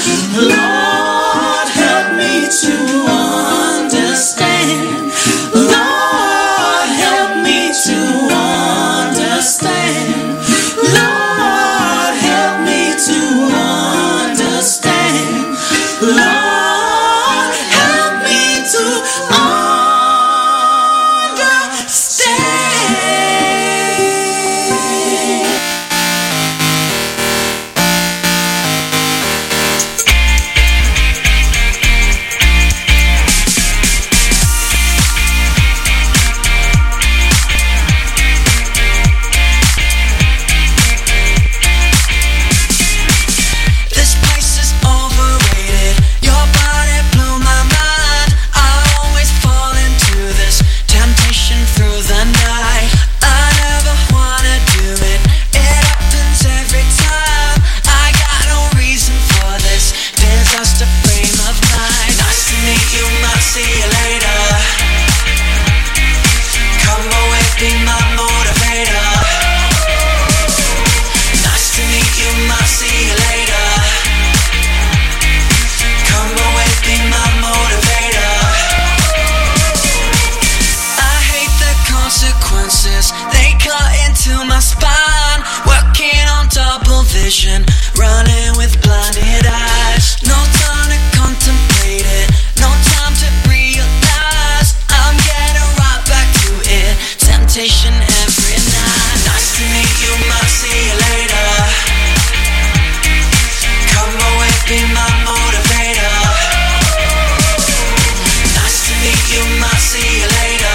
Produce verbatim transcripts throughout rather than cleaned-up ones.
Lord, help me to understand. Lord, help me to understand. Lord, help me to understand. Lord, help me to running with blinded eyes. No time to contemplate it, no time to realize. I'm getting right back to it. Temptation every night. Nice to meet you, might see you later. Come away, be my motivator. Nice to meet you, might see you later.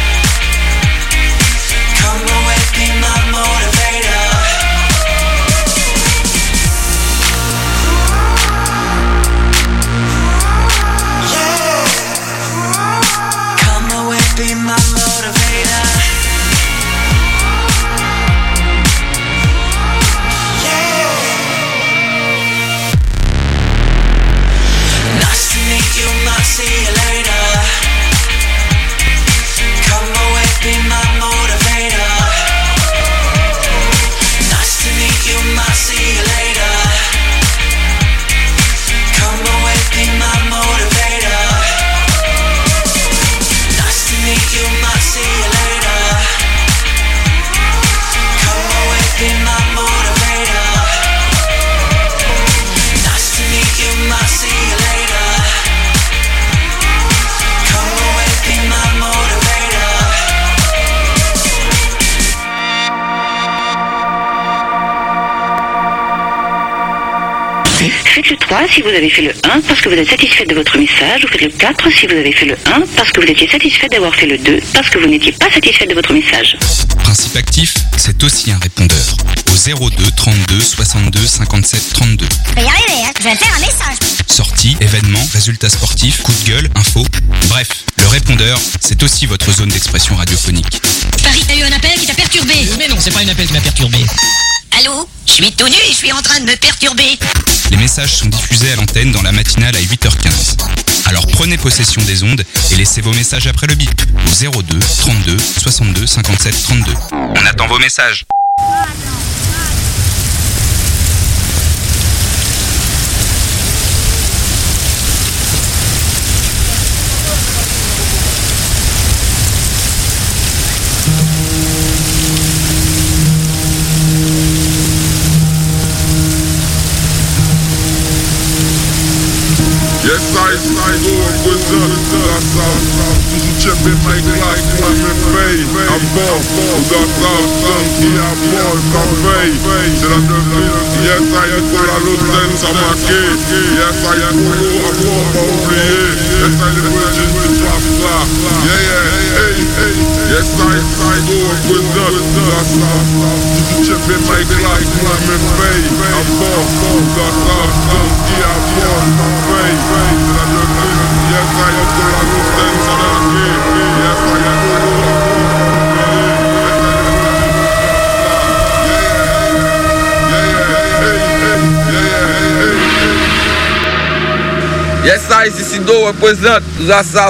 Come away, be my motivator. Be my motivator. Yeah. Nice to meet you, might see you later. Come away, be my motivator. Nice to meet you, might see you later. Come away, be my motivator. You might see you later. Come away, be my motivator. Nice to meet you, might see you later. Come away, be my motivator. Faites le trois si vous avez fait le un parce que vous êtes satisfait de votre message, ou faites le quatre si vous avez fait le un parce que vous étiez satisfait d'avoir fait le deux parce que vous n'étiez pas satisfait de votre message. Principe actif, c'est aussi un répondeur. Au zéro deux trente-deux soixante-deux cinquante-sept trente-deux. Je vais y arriver, hein. Je vais faire un message. Sorties, événements, résultats sportifs, coups de gueule, infos. Bref, le répondeur, c'est aussi votre zone d'expression radiophonique. Paris, t'as eu un appel qui t'a perturbé. Mais non, c'est pas un appel qui m'a perturbé. Allô ? Je suis tout nu et je suis en train de me perturber. Les messages sont diffusés à l'antenne dans la matinale à huit heures quinze. Alors prenez possession des ondes et laissez vos messages après le bip au zéro deux trente-deux soixante-deux cinquante-sept trente-deux. On attend vos messages. Yes, I, I go up with the that's how toujours checker my class, moi me paye, à bord, au Dakar, qui à bord, ça paye, c'est la devise, yes, I, pour la Lausanne, ça marqué, yes, I, pour l'eau, à bord, pas oublié, yes, I, le Virgin, tu passes là, yeah, yeah, hey, hey, yes, I, I go up with the that's how toujours checker my class, moi me paye, à bord, au Dakar, qui à bord, ça paye, c'est la devise, yes, I, pour la Lausanne, ça marqué, yes, I, pour l'eau, Yes, I, ici Do représente, nous la savent,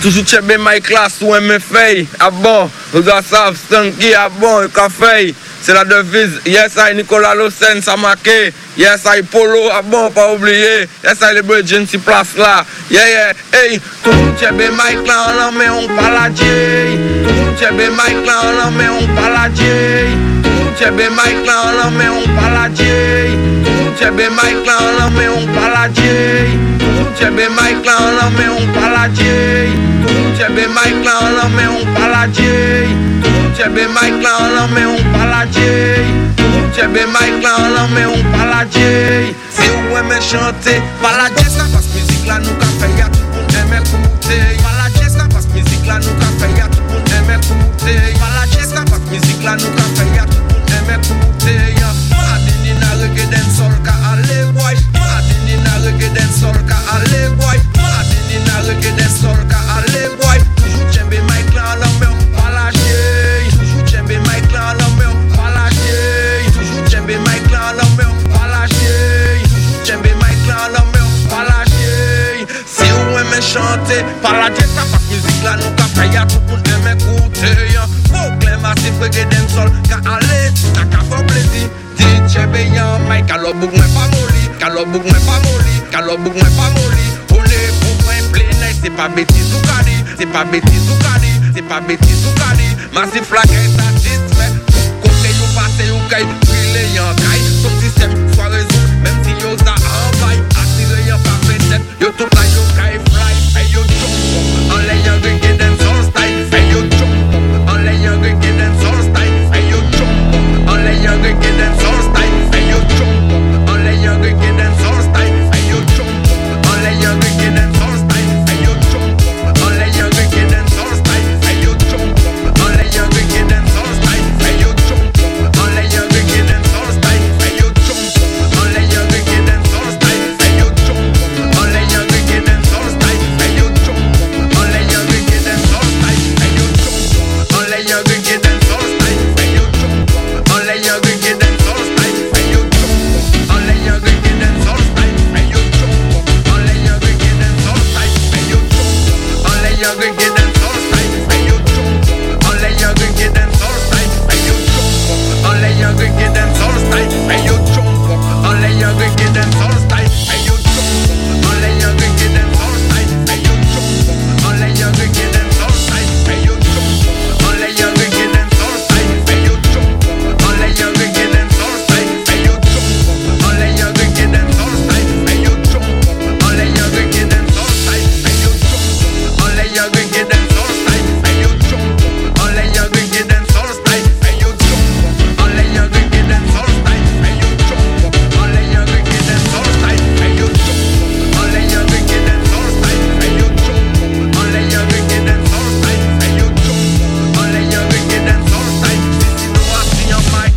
Toujours chebe my class ou M F A. Ah bon, nous doit savoir Stanky, ah bon, le café. C'est la devise. Yes, I Nicolas Losen, ça marqué. Yes, I Polo, ah bon, pas oublier. Yes, I le Bridgen, si place là. Yeah, yeah, hey. Toujours chebe Mike là, on l'en met, on paladie. Toujours chebe Mike là, on l'en met, on paladie. Toujours chebe Mike là, on l'en met, on paladie. Toujours chebe Mike là, on l'en met, on paladie. Toujours chebe Mike là, on l'en met, on paladie. Toujours chebe Mike là, on l'en met, on paladie. Chebe Mike là, on l'en met, on paladie. Chebe Mike là, on l'en met, on paladie. Si vous aimez chanter, paladie ça parce que musique là nous qu'a fait, y'a tout le monde aime écouter. Paladie ça parce que musique là nous qu'a fait, y'a tout le monde aime écouter. Paladie ça parce que musique là nous qu'a fait, y'a tout le monde aime écouter. Madini na reggae den sol ka ale boy. Madini na reggae den sol ka ale boy. Madini na reggae den sol ka ale boy. Toujours Chebe Mike là, on l'en met, on paladie. Chebe Mike là, on l'en met, on paladie. Toujours Chebe Mike là, on l'en met, on paladie. Chebe Mike là, on l'en met, on paladie. Si vous aimez chanter, paladie ça parce que musique là nous qu'a fait, y'a tout le monde aime écouter. Faut que les massifs reggae den sol ka aller, ça qu'a fait plaisir. Dit Chebe yan Mike, alors bouk moi pas molly, alors bouk moi pas molly, alors bouk moi pas molly. On est pour moi plein, c'est pas bêtise ou cadi, c'est pas bêtise ou cadi, c'est pas bêtise ou cadi. Massif la gagne satisfait. Côté you passe you kay, brûler yon kay. Son système soit résolu, même si yo ça envaille. Attirer yon pas fait yo tout la yo kay fly. Hey yo jump, en l'ayant reggae den soul style. Hey yo jump, en l'ayant reggae den soul style. Hey yo jump, en l'ayant reggae den soul style. Hey yo jump, en l'ayant reggae den soul style. Hey yo jump, en l'ayant reggae den soul style. Hey yo jump, en l'ayant reggae den soul style. Hey yo jump, en l'ayant reggae den soul style. Hey yo jump, en l'ayant reggae den soul style. Hey yo jump, en l'ayant reggae den soul style. Hey yo jump, en l'ayant reggae den soul style. Hey yo jump, en l'ayant reggae den soul style. Hey yo jump, en l'ayant reggae den soul style. Hey yo jump, en l'ayant reggae den soul style. Hey yo jump, en l'ayant reggae den soul style. Hey yo jump, en l'ayant reggae den soul style. Hey yo jump, en l'ayant reggae den soul style. Hey yo jump, en l'ayant reggae den soul style. Hey yo jump, en l'ayant reggae den soul style. Hey yo jump, en l'ayant reggae den soul style. Hey yo jump, en l'ayant reggae den soul style. Hey yo jump, en l'ayant reggae den soul style. Hey yo jump, en l'ayant reggae den soul style. Hey yo jump, en l'ayant reggae den soul style. Hey yo jump, en l'ayant reggae den soul style. Hey yo jump, en l'ayant reggae den soul style. Hey yo jump, en l'ayant reggae den soul style. Hey yo jump, en l'ayant reggae den soul style. Hey yo jump, en l'ayant reggae den soul style. Hey yo jump, en l'ayant reggae den soul style. Hey yo jump, en l'ayant reggae den soul style. Hey yo jump, en l'ayant reggae den soul style. Hey yo jump, en l'ayant reggae den soul style. This is no acting on my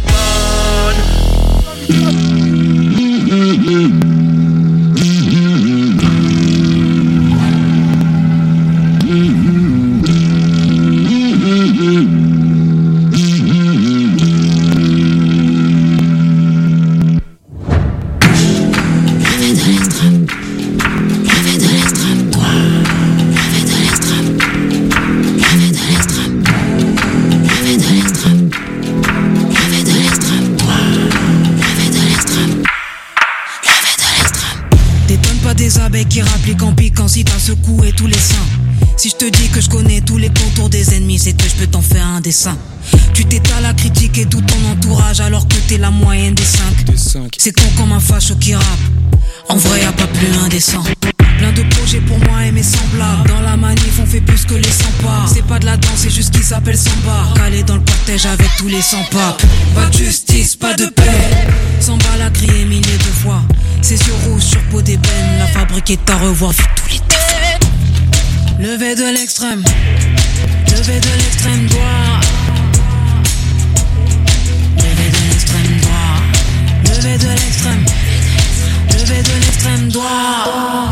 Qui rapplique en piquant si t'as secoué tous les seins. Si je te dis que je connais tous les contours des ennemis, c'est que je peux t'en faire un dessin. Tu t'étales à critiquer tout ton entourage alors que t'es la moyenne des cinq. C'est con comme un facho qui rappe. En vrai y'a pas plus indécent. Plein de projets pour moi et mes semblables. Dans la manif on fait plus que les cent pas. C'est pas de la danse, c'est juste qu'ils s'appellent samba. Calé dans le cortège avec tous les cent papes. Pas de justice, pas de paix. Samba l'a crié milliers de fois. Ses yeux rouges sur peau d'ébène. La fabrique est à revoir vu tous les défauts. Levé de l'extrême, levé de l'extrême droit. Levé de l'extrême droit. Levé de l'extrême, levé de l'extrême droit.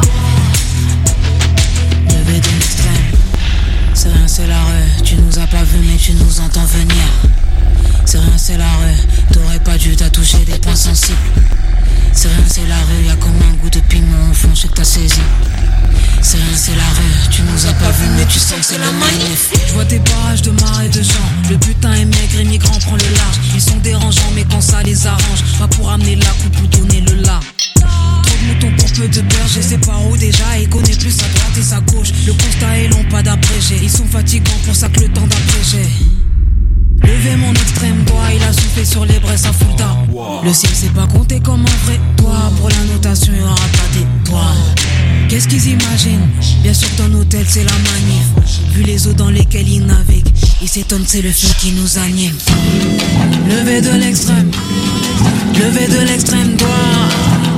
Levé de l'extrême. C'est rien, c'est la rue. Tu nous as pas vu mais tu nous entends venir. C'est rien, c'est la rue. T'aurais pas dû t'as touché des points sensibles. C'est rien, c'est la rue. Y'a comme un goût de piment au fond, je sais que t'as saisi. C'est rien, c'est la rue. Tu nous as pas vus mais tu sens que c'est la manif. Je vois des barrages de mares et de gens. Le putain est maigre et migrant prend le large. Ils sont dérangeants mais quand ça les arrange, pas pour amener la coupe ou donner le là. Trop de moutons pour peu de beurre, je sais pas où déjà. Et connaît plus sa droite et sa gauche. Le constat est long, pas d'abrégé. Ils sont fatigants pour ça que le temps d'abréger. Levez mon extrême doigt, il a soufflé sur les braises à Fulda. Le ciel c'est pas compté comme un vrai toit. Pour la notation y'aura pas d'étoiles. Qu'est-ce qu'ils imaginent? Bien sûr que ton hôtel c'est la manif. Vu les eaux dans lesquelles ils naviguent, ils s'étonnent c'est le feu qui nous anime. Levez de l'extrême, levez de l'extrême doigt.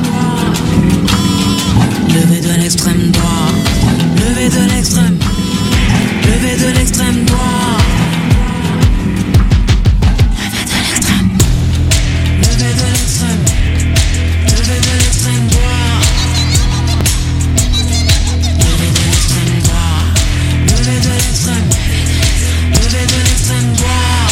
Levez de l'extrême doigt, levez de l'extrême, levez de l'extrême doigt. Levez de l'extrême, levez de l'extrême droit. Levez de l'extrême droit. Levez de l'extrême, levez de l'extrême droit.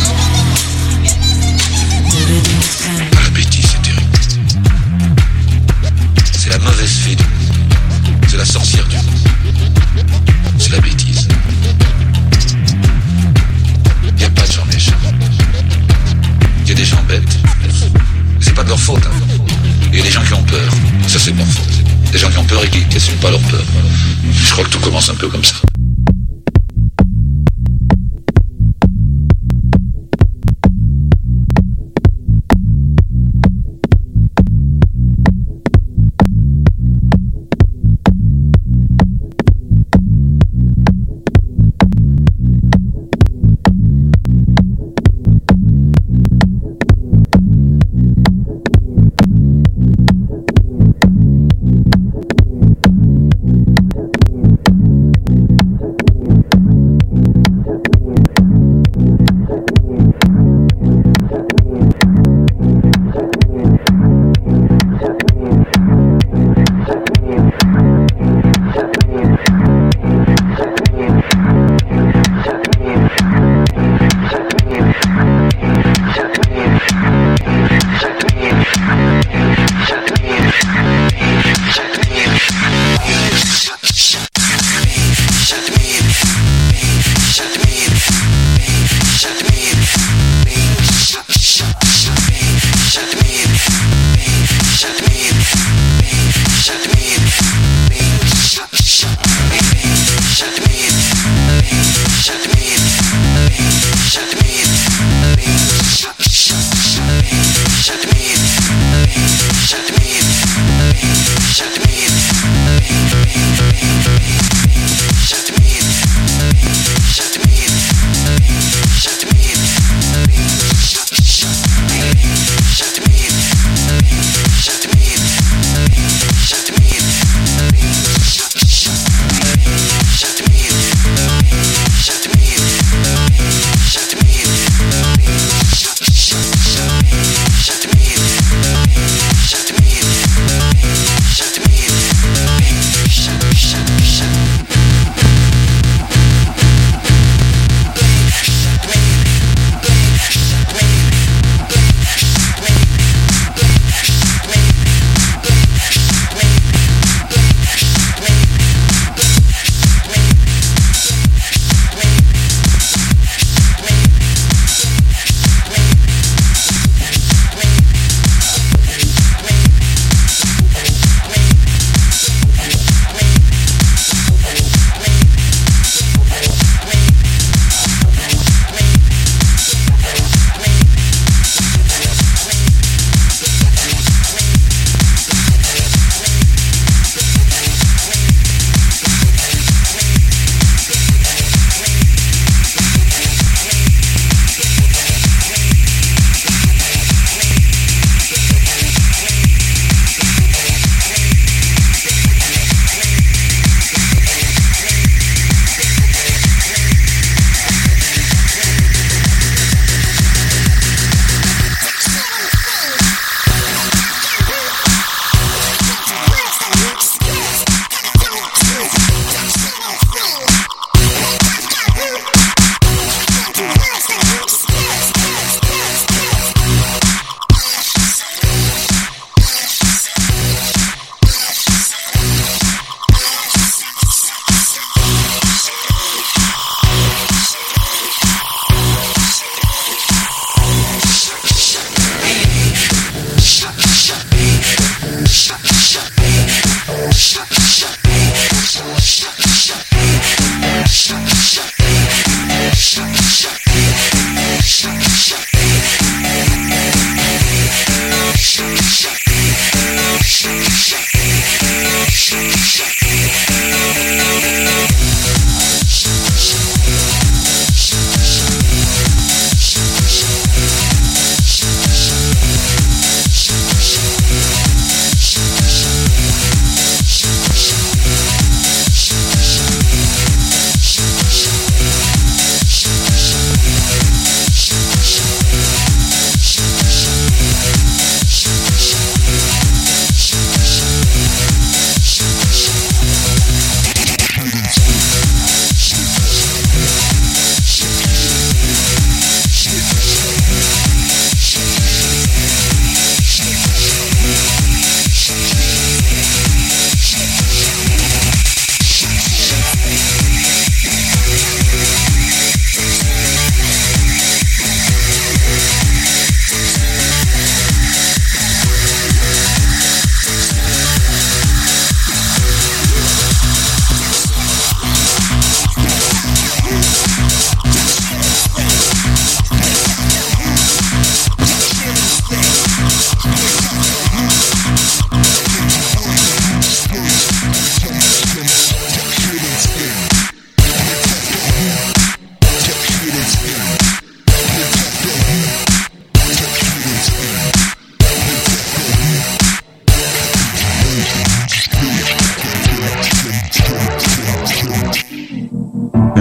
Levez de l'extrême. La bêtise c'est terrible. C'est la mauvaise fée du monde. C'est la sorcière du monde. C'est la bêtise. Y a pas de gens méchants. Il y a des gens bêtes, c'est pas de leur faute. Hein. Il y a des gens qui ont peur, ça c'est de leur faute. Des gens qui ont peur et qui n'assument pas leur peur. Je crois que tout commence un peu comme ça. We'll be right back.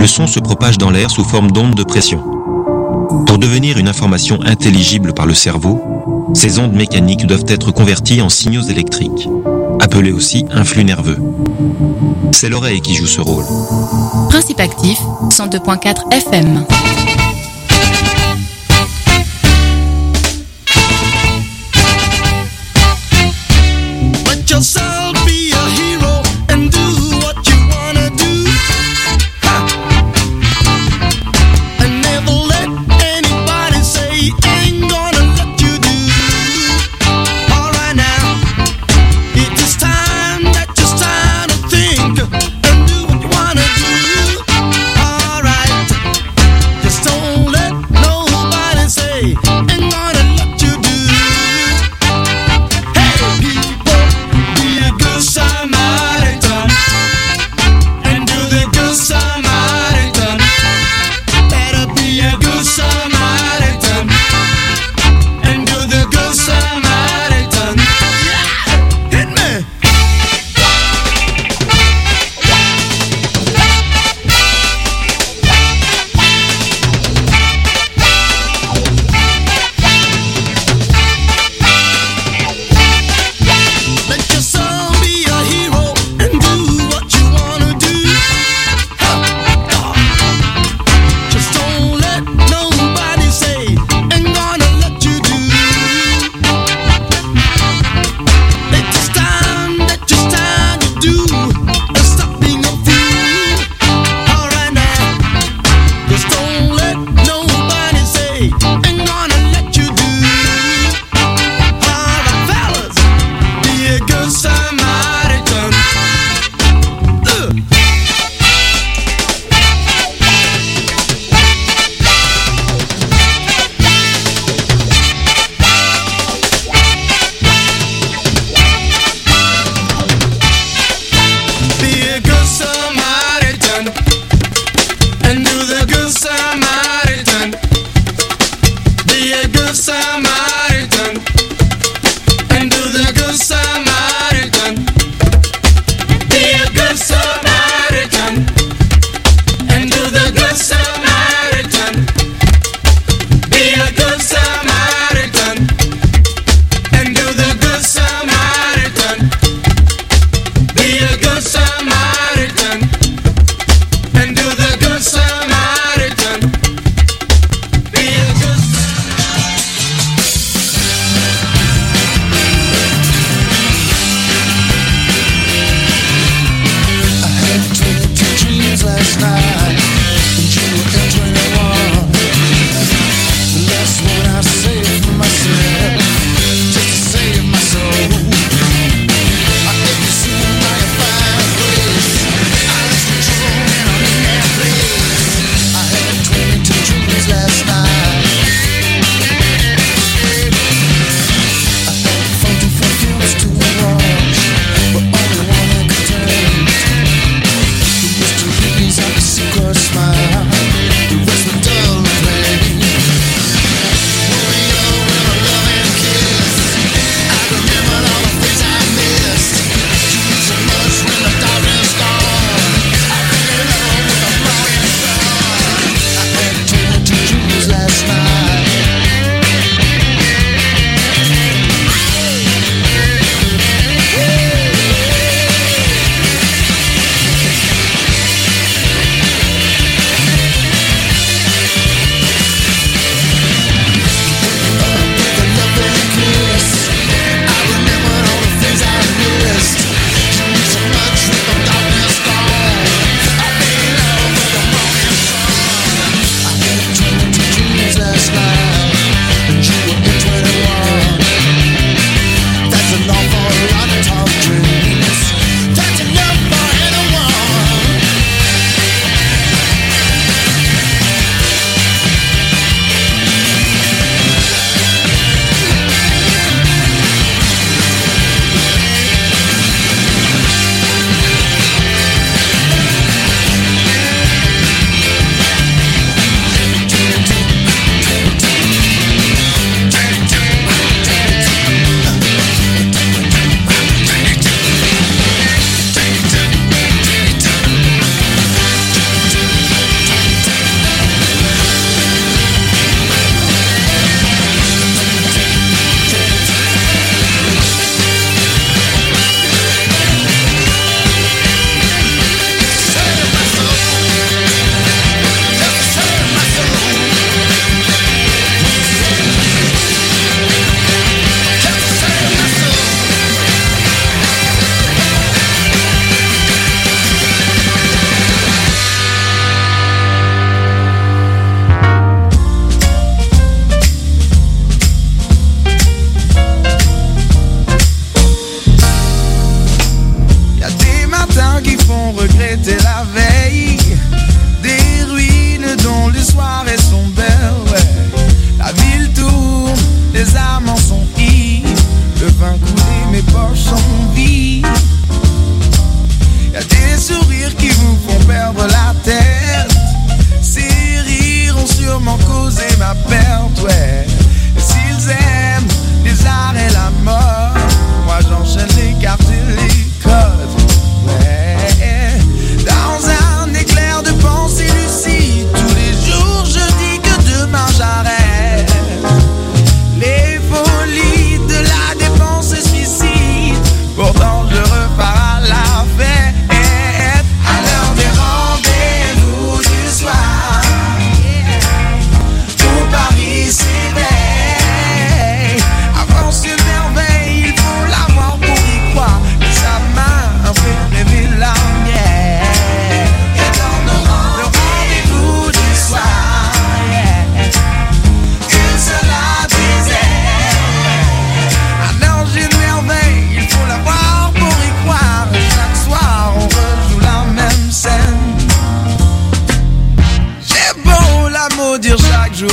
le son se propage dans l'air sous forme d'ondes de pression. Pour devenir une information intelligible par le cerveau, ces ondes mécaniques doivent être converties en signaux électriques, appelés aussi influx nerveux. C'est l'oreille qui joue ce rôle. Principe actif, cent deux virgule quatre F M. Don't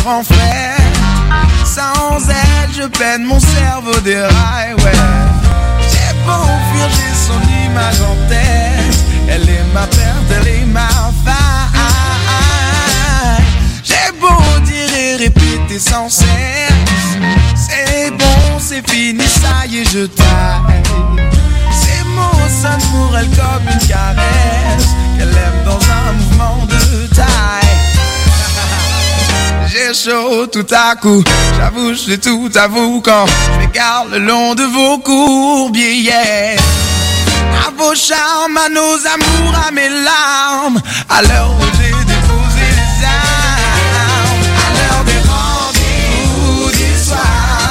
grand frère. Sans elle, je peine, mon cerveau déraille, ouais. J'ai beau fuir, j'ai son image en tête. Elle est ma perte, elle est ma faille. J'ai beau dire et répéter sans cesse. C'est bon, c'est fini, ça y est, je taille. Ces mots sonnent pour elle comme une caresse qu'elle aime dans un mouvement de taille. J'ai chaud tout à coup, j'avoue, je fais tout à vous quand je m'égare le long de vos courbiers, yeah. À vos charmes, à nos amours, à mes larmes, à l'heure où j'ai déposé les armes, à l'heure des rendez-vous du soir,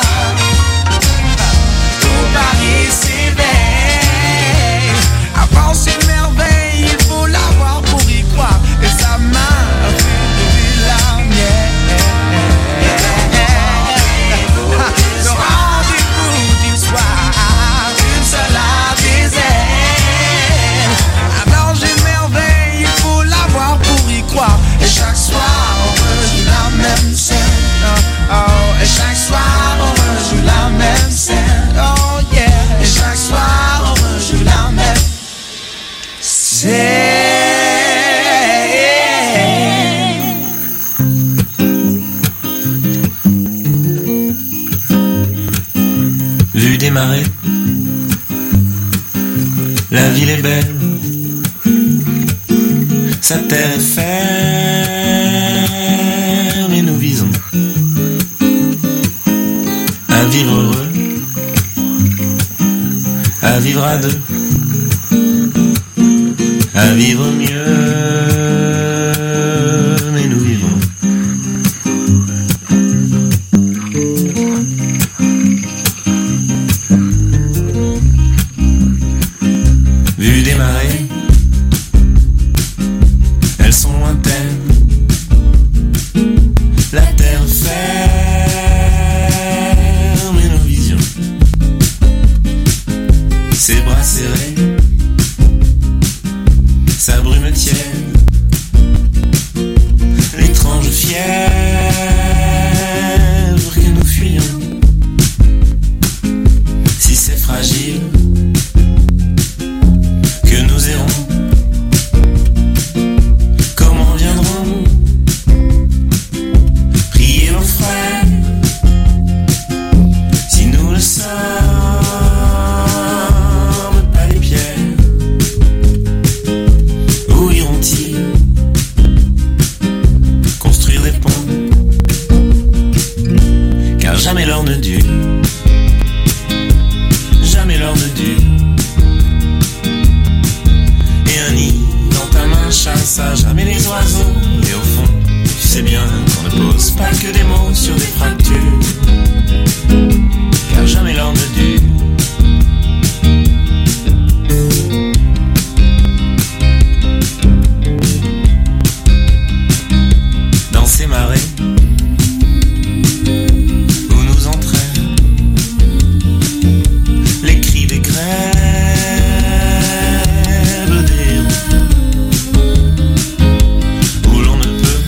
où Paris s'éveille. Avance une merveille, il faut l'avoir pour y croire, et sa main a fait lever la mienne. Le rendez-vous du soir, une seule a des ailes. Un ange et merveille, il faut l'avoir pour y croire. Et chaque soir on rejoue la même scène. Oh, oh. Et chaque soir on rejoue la même scène. Oh yeah. Et chaque soir on rejoue la même scène. Vue des marais, la ville est belle, sa terre est ferme et nous visons à vivre heureux, à vivre à deux, à vivre mieux, mais nous vivons. Vue des marées, elles sont lointaines, la terre ferme et nos visions, ses bras serrés, sa brume tienne, l'étrange fièvre que nous fuyons. Si c'est fragile que nous errons, comment viendrons prier nos frères si nous ne sommes pas les pierres? Où iront-ils construire des ponts? Car jamais l'or ne dure, jamais l'or ne dure. Et un nid dans ta main chasse à jamais les oiseaux. Et au fond, tu sais bien qu'on ne pose pas que des mots sur des fractures. Car jamais l'or ne dure. Dans ces marées où nous entraînent les cris des grèves des héros, où l'on ne peut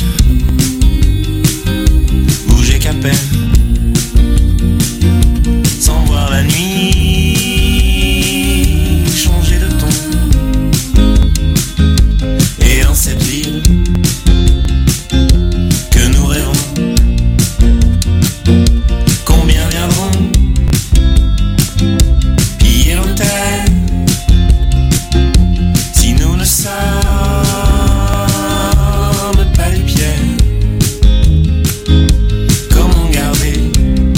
bouger qu'à peine, sans voir la nuit changer de ton. Et dans cette ville que nous rêvons, combien viendront piller l'hôtel si nous ne sommes pas les pierres? Comment garder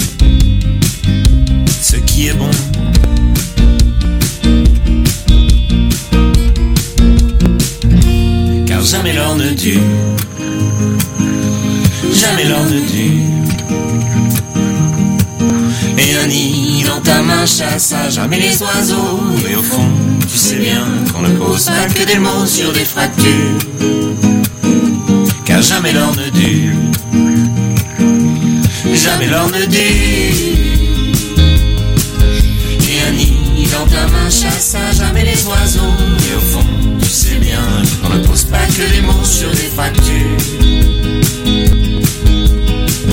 ce qui est bon? Car jamais l'or ne dure, jamais l'or ne dure. Et un nid dans ta main chasse à jamais les oiseaux. Et au fond, tu sais bien qu'on ne pose pas que des mots sur des fractures. Car jamais l'or ne dure, jamais l'or ne dure. Et un nid dans ta main chasse à jamais les oiseaux. Et au fond, tu sais bien qu'on ne pose pas que des mots sur des fractures.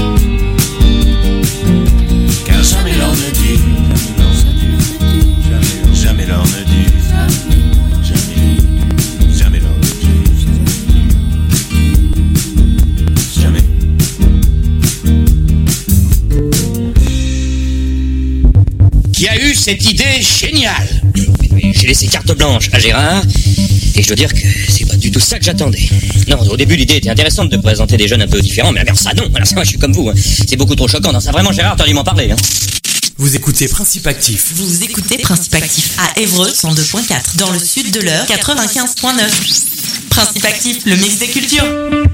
qui a eu cette idée géniale. J'ai laissé carte blanche à Gérard, et je dois dire que c'est pas du tout ça que j'attendais. Non, au début, l'idée était intéressante de présenter des jeunes un peu différents, mais alors ça, non. Alors ça, moi, je suis comme vous. Hein. C'est beaucoup trop choquant. Non, ça, vraiment, Gérard, t'as dû m'en parler. Hein. Vous écoutez Principe Actif. Vous écoutez Principe Actif à Évreux cent deux point quatre, dans le sud de l'Eure quatre-vingt-quinze point neuf. Principe Actif, le mix des cultures.